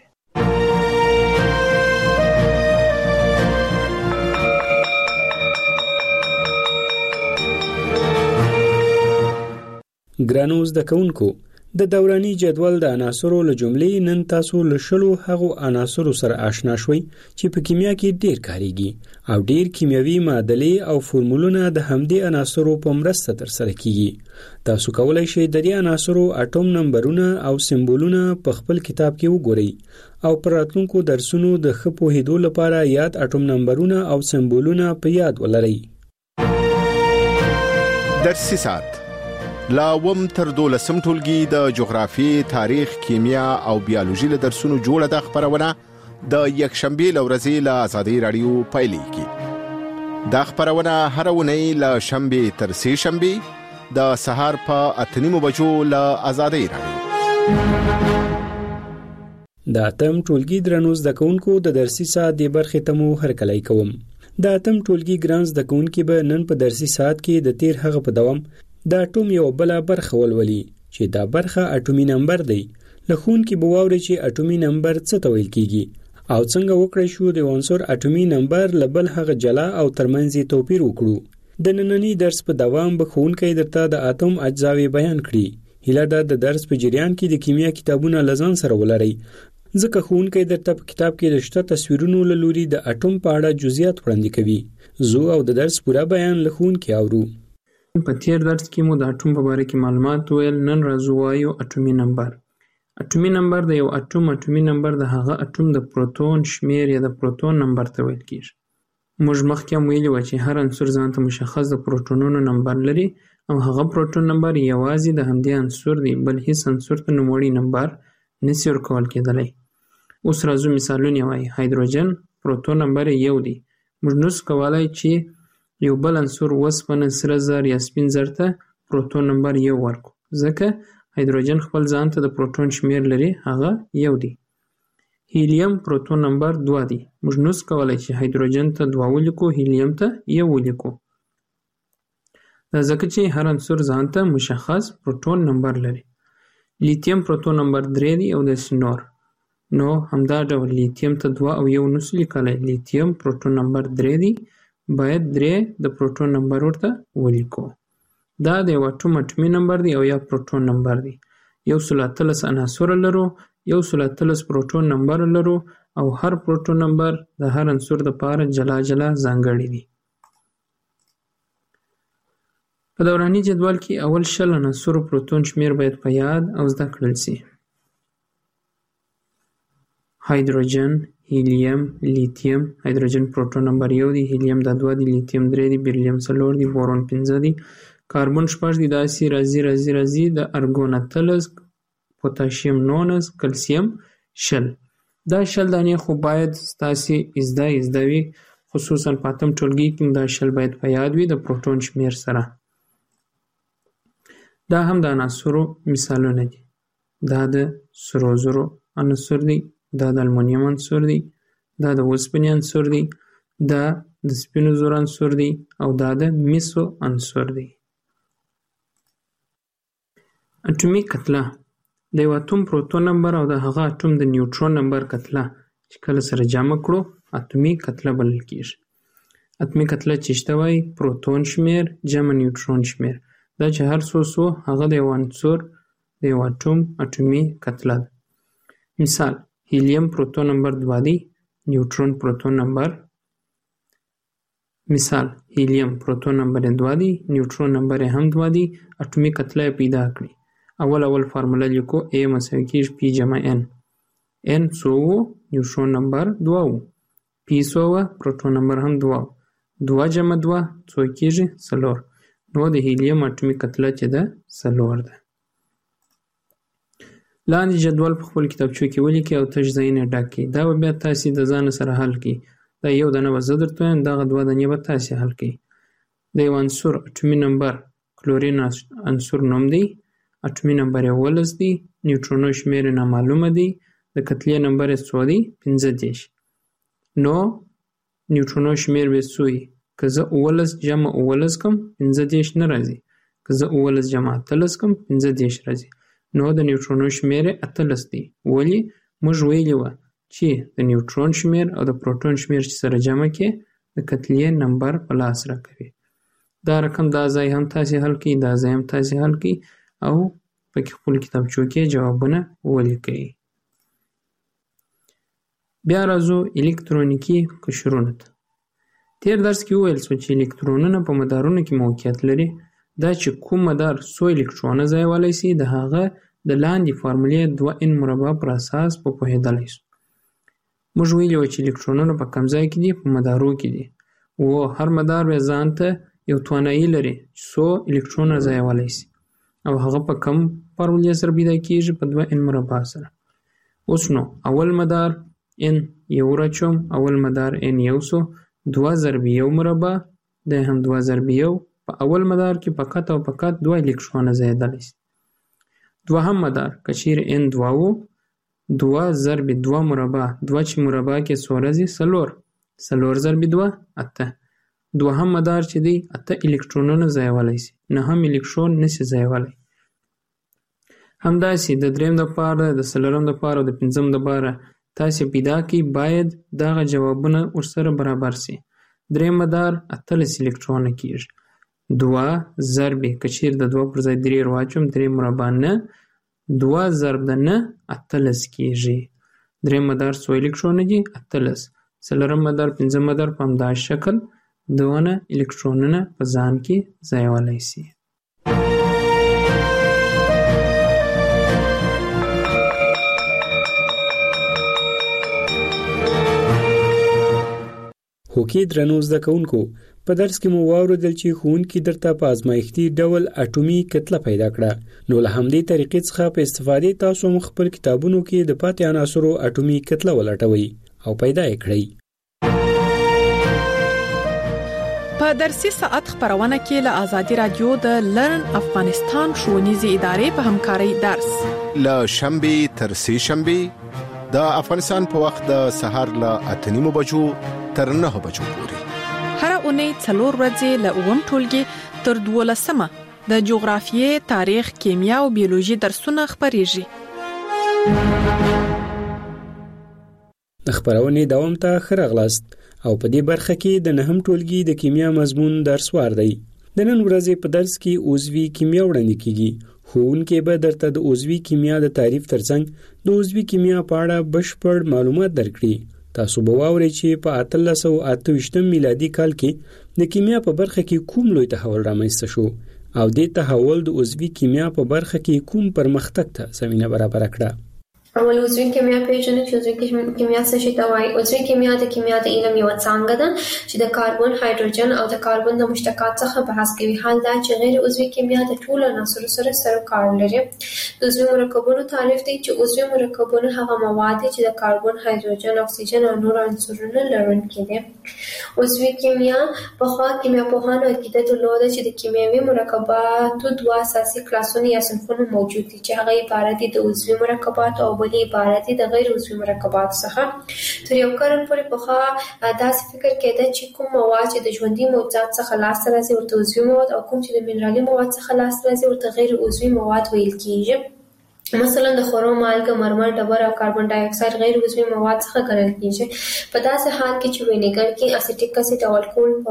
ګرانو زده کوونکو، د دوراني جدول د عناصرو له جملې نن تاسو له شلو هغو عناصرو سره آشنا شوي چې په کیمیا کې ډیر کاریږي او ډیر کیمیاوي معادلې او فورمولونه د همدې عناصرو په مرسته ترسره کیږي. تاسو کولای شئ د دې عناصرو اټوم نمبرونه او سمبولونه په خپل کتاب کې وګورئ او پر راتلونکو درسونو د ښه پوهېدو لپاره یاد اټوم نمبرونه او سمبولونه په یاد ولرئ. درسي ساعت لا وم تر 12 ټولګي د جغرافي، تاریخ، کیمیا او بیولوژي له درسونو جوړه د خبرونه د یکشنبه لورځي له آزادۍ رادیو پایلیږي. دا خبرونه هر ونی له شنبه تر سه شنبه د سهار په 8:30 بجو له آزادۍ رادیو. دا تم ټولګي درنو زده کوونکو د درسي ساعت د برخې تمو هرکلی کوم. دا تم ټولګي ګران زده کوونکي به نن په درسي ساعت کې د تیر هغه په دوام د اټوم یو بل برخه ولولي چې دا برخه اټومي نمبر دی. لخون کې به واوري چې اټومي نمبر څه ته ویل کیږي او څنګه وکړای شو د عنصر اټومي نمبر لبل هغه جلا او ترمنځ توپیر وکړو. د نننی درس په دوام به ښوونکی درته د اټوم اجزاوې بیان کړي. هیله ده د درس په جریان کې د کیمیا کتابونه لزان سره ولرئ، ځکه ښوونکی درته په کتاب کې د شته تصویرونو له لوري د اټوم په اړه جزئیات وړاندې کوي. زه او د درس پوره بیان له ښوونکي اورو. په تیر درس کې مو د اټوم په باره کې معلومات ویل. نن راځو وایو اټومي نمبر. اټومي نمبر د یو اټومي نمبر د هغه اټوم د پروتون شمیر یا د پروتون نمبر ته ویل کېږي. موږ مخکې هم ویلي وو چې هر عنصر ځان ته مشخص د پروتونونو نمبر لري او هغه پروتون نمبر یوازې د همدې عنصر دی، بل هیڅ عنصر ته نوموړی نمبر نشي ورکول کېدلی. اوس راځو مثالونه وایو. هایدروجن پروتون نمبر یو دی. موږ نشو کولی چې یو بل عنصر وسپنه، سره زر یا سپین زر ته پروتون نمبر یو ورکو، ځکه هایدروجن خپل ځان ته د پروتون شمیر لري، هغه یو دی. هیلیم پروتون نمبر 2 دی. موږ نشو کولی چې هایدروجن ته 2 ولیکو، هیلیم ته 1 ولیکو، دا ځکه چې هر عنصر ځان ته مشخص پروتون نمبر لري. لیتیم پروتون نمبر 3 دی او د نور. نو همدا ډول لیتیم ته 2 او 1 نسو لیکلی. لیتیم پروتون نمبر 3 دی، باید 3 د پروتون نمبر ورته ولیکو. دا د یو اټوم اټومي نمبر دی او یا پروتون نمبر دی. 113 عناصر لرو، 113 پروتون نمبر لرو او هر پروتون نمبر د هر عنصر لپاره جلا جلا ځانګړي دي. په دوراني جدول کې اول 20 عناصر پروتون شمیر باید په یاد او زده کړل شي. هایدروجن، هیلیم، لیتیم. هایدروجن پروتون نمبر 1 دی، هیلیم د 2 دی، لیتیم 3 دی، بیریلیم 4 دی، بورون 5 دی، کاربن 6 دی، داسې راځي د ارګون 13، پوتاشیم 19، کلسیم 20. دا 20 دانې خو باید ستاسې زده وي، خصوصا په اتم ټولګي کې دا 20 باید په یاد وي د پروتون شمیر سره. دا هم د عناصرو مثالونه دي. دا د سرو زرو عنصر دی، دا د المونیم عنصر دی، دا د اوسپنې عنصر دی، دا د سپینو زرو عنصر دی او دا د مسو عنصر دی. اټومي کتله د یو اتوم پروتون نمبر او د هغه اټوم د نیوټرون نمبر کتله چې کله سره جمع کړو اټومي کتله بلل کېږي. اټومي کتله چې شته وایي پروتون شمیر جمع نیوټرون شمیر. دا چې هر څو هغه د یو عنصر د یو اټوم اټومي کتله ده. مثال هیلیم پروتون نمبر 2 دی، نیوټرون پروتون نمبر. مثال هیلیم پروتون نمبر 2 دی، نیوټرون نمبر هم 2 دی، اټومي کتله پیدا کړي. اول فارموله لیکو A مساوي کېږي P جمع N. N څو و؟ نیوټرون نمبر 2 و. P څو و؟ پروتون نمبر هم 2 و. 2 جمع 2 څو کېږي؟ 4. نو د هیلیم اټومي کتله چې ده 4 ده. لاندې جدول په خپل کتابچو کې ولیکئ او تش ځایونه ډک کړئ. دا به بیا تاسې د ځان سره حل کړئ. دا یو دانه به زه درته وایم، دغه 2 دانې به تاسې حل کړئ. د یو عنصر اټومي نمبر کلورین عنصر نوم دی، اټومي نمبر 11 دی، نیوټرونو شمیر نامعلومه دی، د کتلې نمبر څو دی؟ 15. نو نیوټرونو شمیر به څو وي؟ که زه 11 جمع 11 کم 15 نه راځي، که زه 11 جمع 13 کم 15 راځي. نو د نیوټرونو شمیر 18 دی. ولی موږ ویلی وه چې د نیوټرون شمیر او د پروتون شمیر چې سره جمع کې د کتلې نمبر په لاس راکوي. دا رقم دا ځای هم تاسې حل کړئ، دا ځای هم تاسې حل کړئ او پکې خپل کتابچو کې جوابونه ولیکئ. بیا راځو الکترونیکي قشرونو ته. تیر درس کې وویل شو چې الکترونونه په مدارونو کې موقعیت لري. دا چې کوم مدار څو الکترونه ځایولی شي د هغه د لاندې فارمولې 2n مربع پر اساس په پوهېدلی شو. موږ ویلي وو چې الکترونونه په کوم ځای کې دي؟ په مدارو کې دي. هر مدار به ځان ته یو توانایي لري چې څو الکترونه ځایولی شي او هغه په کم فارمولې سره پیدا کېږي؟ په 2n مربع سره. اوس نو اول مدار n یو راچوم، اول مدار n یو سو، 2 ضرب 1 مربع دا هم 2 ضرب 1. په اول مدار کې فقط او فقط 2 الکترونه ځایدلی شي. دوهم مدار که چیرې n 2 و، 2 ضرب 2 مربع، 2 چې مربع کې څو راځي؟ 4. 4 ضرب 2 8. دوهم مدار چې دی 8 الکترونونه ځایولی شي، 9 الکترون نشي ځایولی. همداسې د 3 دپاره، د 4 دپاره او د 5 دپاره تاسې پیدا کړئ، باید دغه جوابونه ورسره برابر شي. 3 مدار 18 الکترونه کېږي. 2 ضرب که چیرې د 2 پر ځای 3 واچوم، 3 مربع 9، 2 ضرب د 9 18 کېږي. 3 مدار څو الکترونه دي؟ 18. 4 مدار 5 مدار په همدغه شکل دونه الکترونونه په ځان کې ځایولی شي. هوکې درنو زده کوونکو، په درس کې مو واورېدل چې ښوونکي درته په ازمایښتي ډول اټومي کتله پیدا کړه. نو له همدې طریقې څخه په استفادې تاسو هم خپل کتابونو کې د پاتې عناصرو اټومي کتله ولټوئ او پیدا یې کړئ. په درسي ساعت خبرونه کې له آزادي رادیو د لرن افغانستان ښوونیزې ادارې په همکارۍ درس له شنبه تر سه شنبه د افغانستان په وخت د سحر له 8:30 بجو تر 9 بجو پورې. هر اونۍ 4 ورځې له 9 ټولګي تر 12 د جغرافیې، تاریخ، کیمیا او بیولوژي درسونه خبريږي. د خبرونې دوام ته خرغلاست او په دې برخه کې د نهم ټولګي د کیمیا مضمون درس وار دی. د نن ورځې په درس کې عضوي کیمیا وړاندې کیږي. ښوونکی به درته د عضوي کیمیا د تعریف ترڅنګ د عضوي کیمیا په اړه بشپړ معلومات درکړي. تاسو به واورئ چې په 1828 میلادي کال کې د کیمیا په برخه کې کوم لوی تحول رامنځته شو او دې تحول د عضوي کیمیا په برخه کې کوم پرمختګ ته زمينه برابر کړه. اول عضوي کیمیا پیژنو چې عضوي کیمیا څه شي ته وایي. عضوي کیمیا د کیمیا د علم یو څانګه ده چې د کاربن، هایدروجن او د کاربن د مشتقات څخه بحث کوي. حال دا چې غیر عضوي کیمیا د ټولو عناصرو سره کار لري. د عضوي مرکبونو تعریف دی چې عضوي مرکبونه هغه مواد دي چې د کاربن، هایدروجن، اکسیجن او نور عنصرونه لرونکي دي. عضوي کیمیا په خوا کیمیاپوهانو عقیده درلوده چې د کیمیاوي مرکباتو دوه اساسي کلاسونه یا صنفونه موجود دي چې هغه عبارت دي د عضوي مرکبات او بلې عبارت دي د غیر عضوي مرکبات څخه. تر یو قرن پورې په خوا داسې فکر کېده چې کوم مواد چې د ژوندي موجودات څخه لاسته راځي ورته عضوي مواد او کوم چې د منرالي مواد څخه لاسته راځي ورته غیر عضوي مواد ویل کېږي. مثلا د خورو مالګه، مرمر، ډبره او کاربن ډای اکساید غیر عضوي مواد څخه ګڼل کېږي. په داسې حال کې چې وینیګر کې اسیټیک اسید او الکول په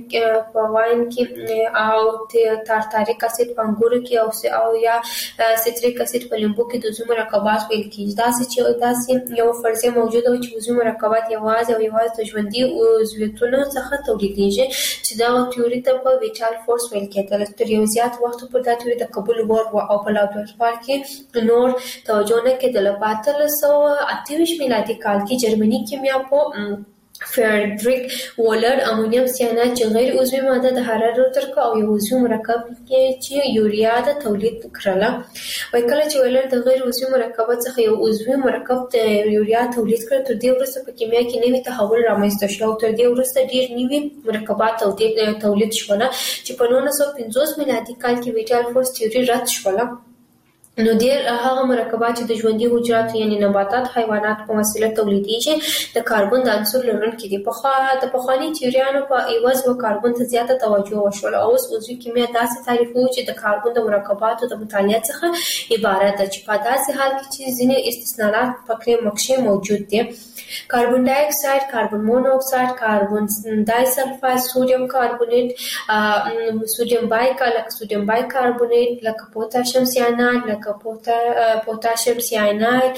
واین کې او تارتاریک اسید په انګورو کې او یا سیتریک اسید په لیمبو کې د عضوي مرکبات ویل کېږي. داسې یو فرضیه موجوده وه چې عضوي مرکبات یوازې د ژوندي عضویتونو څخه تولیدېږي چې دغه تیوري ته په ویټال فورس ویل کېدل. تر یو زیات وخت پورې دا تیوري د قبول وړ وه او په لابراتوار کې نور توجه نه کېدله. په 1828 میلادي کال کې جرمني کیمیاپوه فریدریک وولر امونیم سیانات چې غیر عضوي ماده د حرارت ترکه او یو عضوي مرکب کې چې یوریا د تولید کړله. وای کله چې وولر د غیر عضوي مرکب څخه یو عضوي مرکب د یوریا تولید کړ، تر دې وروسته په کیمیا کې نوې تحول رامنځته شو او تر دې وروسته ډېر نوي مرکبات تولید شول چې په 1950 میلادي کال کې ویټال فورس تیوري رد شول. نو ډېر هغه مرکبات چې د ژوندي حجراتو یعنی نباتات، حیوانات په وسیله تولیدېږي د کاربن د عنصر لرونکي دي. د پخواني تیوریانو په عوض و کاربن ته زیاته توجه وشوله. اوس عضوي کیمیا داسې تعریفوي چې د کاربن د مرکباتو د مطالعه څخه عبارت ده چې په داسې حال کې چې ځینې استثناءات پکې مکشې موجود دي. کاربن ډای اکساید، کاربن مونو اکساید، کاربن ډای سلفاید، سوډیم کاربونیټ، سوډیم بایکاربونیټ، لکه پوتاشیم سیاناید، لکه پوتاشیم سیاناید،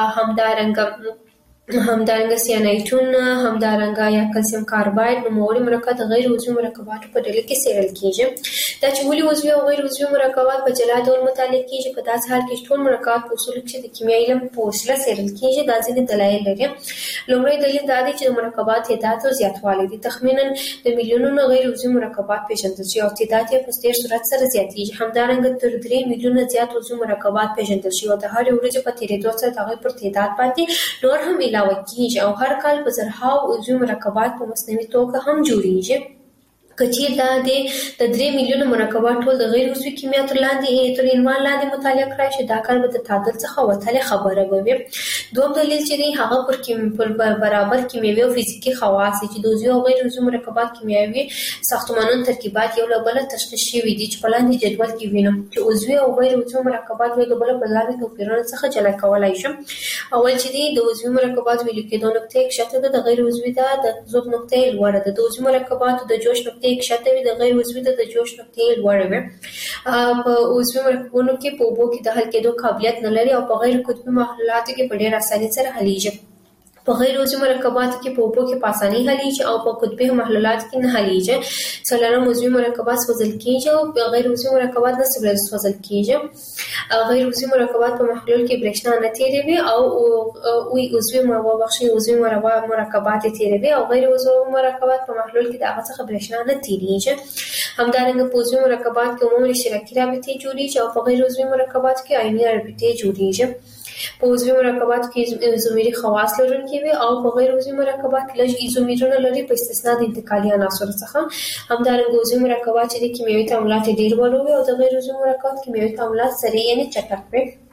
همدارنګه سیانایټون، همدارنګه یا کلسیم کارباید نوموړي مرکب د غیر عضوي مرکباتو په ډله کې څېړل کېږي. دا چې ولې عضوي او غیر عضوي مرکبات په جلا ډول مطالعه کېږي، په داسې حال کې ټول مرکبات په اصولو کې د کیمیاوي علم په وسیله څېړل کېږي. دا ځینې دلایل لري. لومړی دلیل دا دی چې د مرکبات تعداد او زیاتوالی دی. تخمیناً د میلیونونو غیر عضوي مرکبات پیژندل شوي او تعداد یې په ډېر سرعت سره زیاتېږي. همدارنګه تر 3 میلیونه زیات عضوي مرکبات پیژندل شوي او د هرې ورځې په تېرېدو سره د هغوی پر تعداد باندې نور هم علاوه کېږي او هر کال په زرهاو عضوي مرکبات په مصنوعي توګه هم جوړېږي. کچیر دا د 3 میلیونه مرکبات ټول د غیر عضوي کیمیا تر عنوان لاندې مطالعه کړای شي، دا کار به د تعادل څخه وتلې خبره به وي. دوم دلیل چې دی هغه پر برابر کیمیاوي او فزیکي خواص چې د عضوي او غیر عضوي مرکبات کیمیاوي ساختمانونو ترکیبات یو له بله تشخیص شوي دي چې په لاندې جدول کې وینو چې عضوي او غیر عضوي مرکبات یو له بله په لاندې توپیرونو څخه جلا کولای شم. اول چې دی د عضوي مرکبات ویلو کېدو نقطه کښته ده، د غیر عضوي ده د ذوب نقطه لوړه ده. د عضوي مرکباتو د جوش نقطه کښته وي، د غیر عضوي ده د جوش نقطه لوړه وي. په عضوي مرکبونو کې په اوبو کې د حل کېدو قابلیت نه لري او په غیر قطبي محلولاتو کې په ډېر اسانۍ سره حلیږي. په غیر عضوي مرکباتو کې په اوبو کې په اسانۍ حلیږي او په قطبي محلولاتو کې نه حلیږي. څلورم عضوي مرکبات سوځل کېږي او غیر عضوي مرکبات نه سوځل کېږي. غیر عضوي مرکبات په محلول کې برېښنا نه تیروي او عضوي مرکبات تیروي او غیر عضوي مرکبات په محلول کې د هغه څخه برېښنا نه تیریږي. همدارنګه په عضوي مرکبات کې عمومي اشتراکي رابطې جوړېږي او په غیر عضوي مرکبات کې آیوني رابطې جوړېږي. په عضوي مرکباتو کې ایزومري خواص لرونکي وي او په غیر عضوي مرکبات لږ ایزومرونه لري په استثنا د انتقالي عناصرو څخه. همدارنګه عضوي مرکبات چې د کیمیاوي تعاملات ډېر ورو وي او د غیر عضوي مرکبات کیمیاوي تعاملات سریع یعنی چټک وي.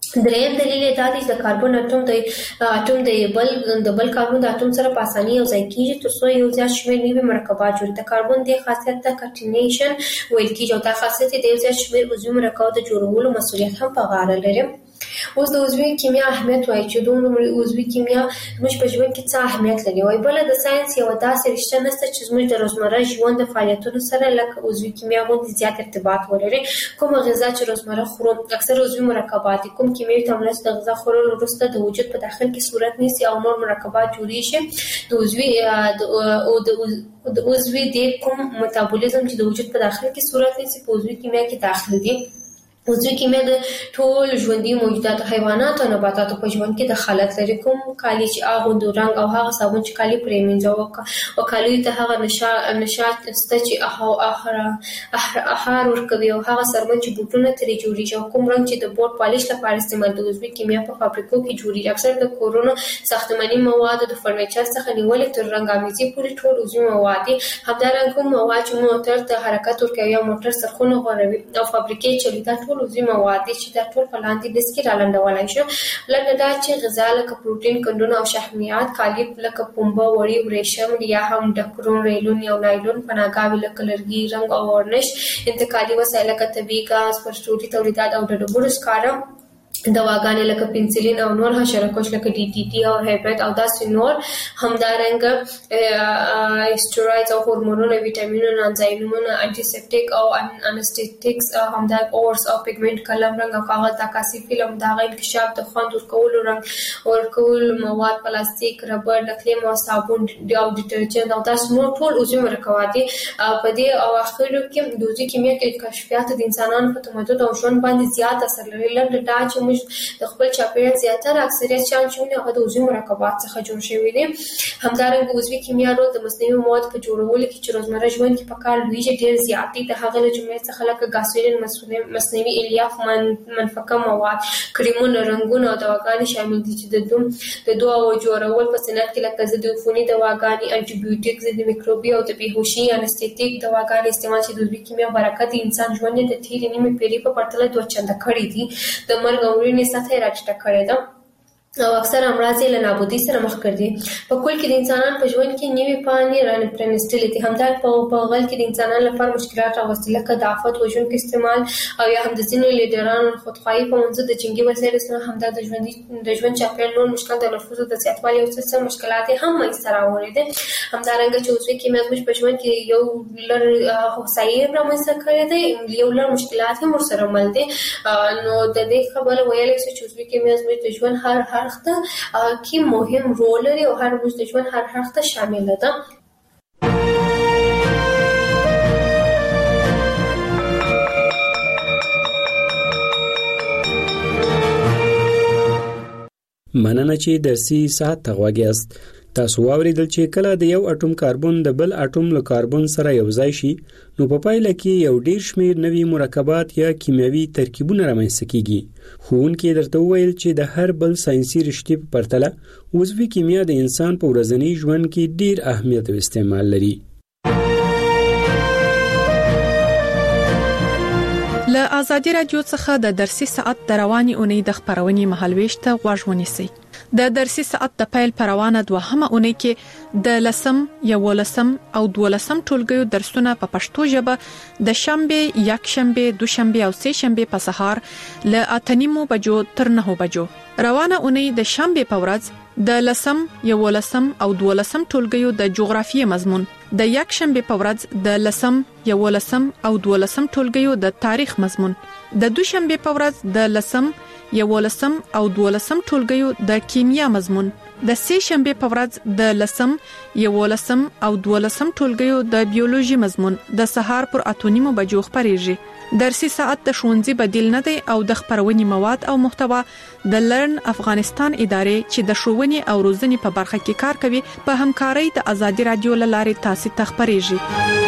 دریم دلیل دا دی چې د کاربن اټوم د بل کاربن د اټوم سره په اسانۍ یو ځای کیږي ترڅو یو زیات شمېر نوي مرکبات جوړ د کاربن د خاصیت ته کټینیشن ویل کیږي او دا خاصیت د یو زیات شمېر عضوي مرکباتو جوړولو مسؤلیت هم په غاړه لري. اوس د عضوي کیمیا اهمیت وایي چې دومره عضوي کیمیا زموږ په ژوند کې څه اهمیت لري. وایي بله د ساینس یوه داسې رشته نشته چې زموږ د روزمره ژوند د فعالیتونو سره لکه عضوي کیمیا غوندې زیات ارتباط ولري. کومه غذا چې روزمره خورو اکثر عضوي مرکبات دي. کوم کیمیاوي تعاملات د غذا خوړلو وروسته د وجود په داخل کې صورت نیسي او نور مرکبات جوړیږي. د عضوي د کوم میتابولیزم چې د وجود په داخل کې صورت نیسي په عضوي کیمیا کې داخل دي. عضوي کیمیا د ټول ژوندي موجوداتو حیواناتو او نباتاتو په ژوند کې دخالت لري. کوم کالي چې اغوندو رنګ او هغه صابون چې کالي پرې مینځو او کالي ته هغه نشاط سته چې احار ورکوي او هغه سرمن چې بوټونه ترې جوړیږي او کوم رنګ چې د بوټ پالیش لپاره استعمال د عضوي کیمیا په فابریکو کې جوړیږي. اکثر د کورونو ساختماني مواد د فرنیچر څخه نیولې تر رنګامیزي پورې ټول عضوي مواد دي. همدارنګه کوم مواد چې موټر ته حرکت ورکوي یا موټر سرخونه غوړوي او فابریکې چلوي دا ټول عضوي مواد دي چې دا ټول په لاندې لیست کې رالنډولای شو. لکه دا چې غذا لکه پروټین کندونه او شحمیات، کالي لکه پنبه، وړي، ورېشم یا هم ډکرون، ریلون یا نایلون، پناهګاوې لکه لرګي، رنګ او ورنش، انتقالي وسایل لکه طبیعي ګاز، پرسټوري تولیدات او د ډبرو سکاره، دواګانې لکه پنسلین او نور حشرکش لکه ډي ټي ټي او هیپټ او داسې نور. همدارنګه اسټروایډز او هورمونونه، ویټامینونه، انزایمونه، انټي سیپټیک او انستیټیکس، همدارنګه اورس او پیګمنټ، قلم، رنګ او کاغذ، عکاسي فلم، دغه انکشاف د خوند ورکولو، رنګ ورکولو مواد، پلاستیک، ربړ، نقلیم او صابون او ډیټرجنټ او داسې نور ټول عضوي مرکبات دي. په دې اواخرو کې د عضوي کیمیا کې کشفیات د انسانانو په تمدن او ژوند باندې زیات اثر لري. لنډه دا چې د خپل چاپیریال زیاتره اکثریت شیان چې هغه د عضوي مرکبات څخه جوړ شوي دي. همدارنګه عضوي کیمیا رول د مصنوعي موادو په جوړولو کې چې روزمره ژوند کې په کار لویږي ډېر زیات دي. د هغه له جملې څخه لکه ګاسولین، مصنوعي الیاف، منفکه مواد، کریمونه، رنګونه او دواګانې شامل دي چې د دواو جوړول په صنعت کې لکه ضد عفوني دواګانې، انټي بیوټیک، ضد میکروبي او د بېهوشي انستیټیک دواګانې استعمال چې د عضوي کیمیا برکت د انسان ژوند د تېرې نیمې پېړۍ په پرتله 2 چنده کړی دي. د مرګ او مړینې سطح یې راټیټه کړې ده او اکثر امراض یې له نابودۍ سره مخ کړي دي. په کل کې د انسانانو په ژوند کې نوې پاڼې پرانیستلې دي. همدارنګه په غل کې د انسانانو لپاره مشکلات راوستي لکه د آفت وژونکي استعمال او یا هم د ځینو لیډرانو خودخواهي په منځ د جنګي وسایلو سره همدا د ژوند چاپیریال نور مشکل د نفوسو د زیاتوالي او څه مشکلات هم منځته راوړي دي. همدارنګه چې عضوي کیمیا زموږ په ژوند کې یو لړ هوسایي رامنځته کړی دی، یو لړ مشکلات هم ورسره مل دي. نو د دې خبره ویلی شو چې عضوي کیمیا زموږ د ژوند هر اړخ ته کې مهم رول لري او هر موږ د ژوند هر اړخ ته شامل ده. مننه چې درسي ساعت ته غوږ یاست. تاسو واوریدل چې کله د یو اټوم کاربن د بل اټوم له کاربن سره یو ځای شي نو په پایله کې یو ډیر شمیر نوي مرکبات یا کیمیاوي ترکیبونه رامنځته کیږي. ښوونکي درته وویل چې د هر بل ساينسي رشتې په پرتله عضوي کیمیا د انسان په ورځني ژوند کې ډیر اهمیت او استعمال لري. له آزادي رادیو څخه د درسي ساعت د رواني اونۍ د خبرونې مهالويش ته غوږ ونیسئ. د درسي ساعت د پیل پروانه دوهمه اونۍ کې د 10 11 او 12 ټولګیو درسونه په پښتو ژبه د شنبه، یکشنبه، دوشنبه او سه شنبه په سهار له 8:30 بجو تر 9 بجو. روانه اونۍ د شنبه په ورځ د 10 11 او 12 ټولګیو د جغرافیې مضمون، د یکشنبه په ورځ د 10 11 او 12 ټولګیو د تاریخ مضمون، د دوشنبه په ورځ د 10 11 او 12 ټولګیو د کیمیا مضمون، د سه شنبه په ورځ د 10 11 او 12 ټولګیو د بیولوژي مضمون د سهار پر 8:30 بجو خبريږي. درسي ساعت د ښوونځي بدیل نه دی او د خبرونې مواد او محتوا د لرن افغانستان ادارې چې د ښوونې او روزنې په برخه کې کار کوي په همکارۍ د آزادي رادیو لارې تاسو ته خبريږي.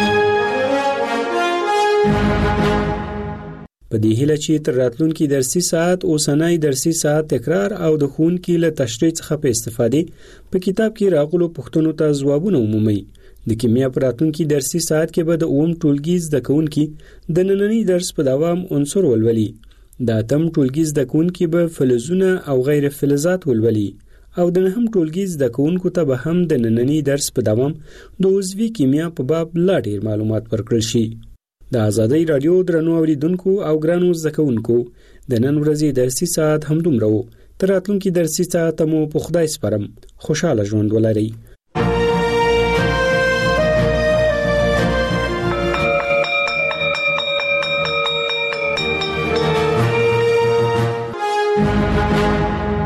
په دې هیله چې تر راتلونکي درسي ساعت اوسنۍ درسي ساعت تکرار او د ښوونکي له تشریح څخه په استفادې په کتاب کې راغلو پوښتنو ته ځوابونه عمومي. د کیمیا په راتلونکي درسي ساعت کې به د اوم ټولګي زده کوونکي د نننۍ درس په دوام عنصر ولولي. د اتم ټولګي زده کوونکي به فلزونه او غیر فلزات ولولي او د نهم ټولګي زده کوونکو ته به هم د ننني درس په دوام د عضوي کیمیا په باب لا ډیر معلومات ورکړل شي. د آزادۍ رادیو درنو اوریدونکو او ګرانو زده کوونکو د نن ورځې درسي ساعت همدومره و. تر راتلونکي درسي ساعت مو په خدای سپارم. خوشاله ژوند ولرئ.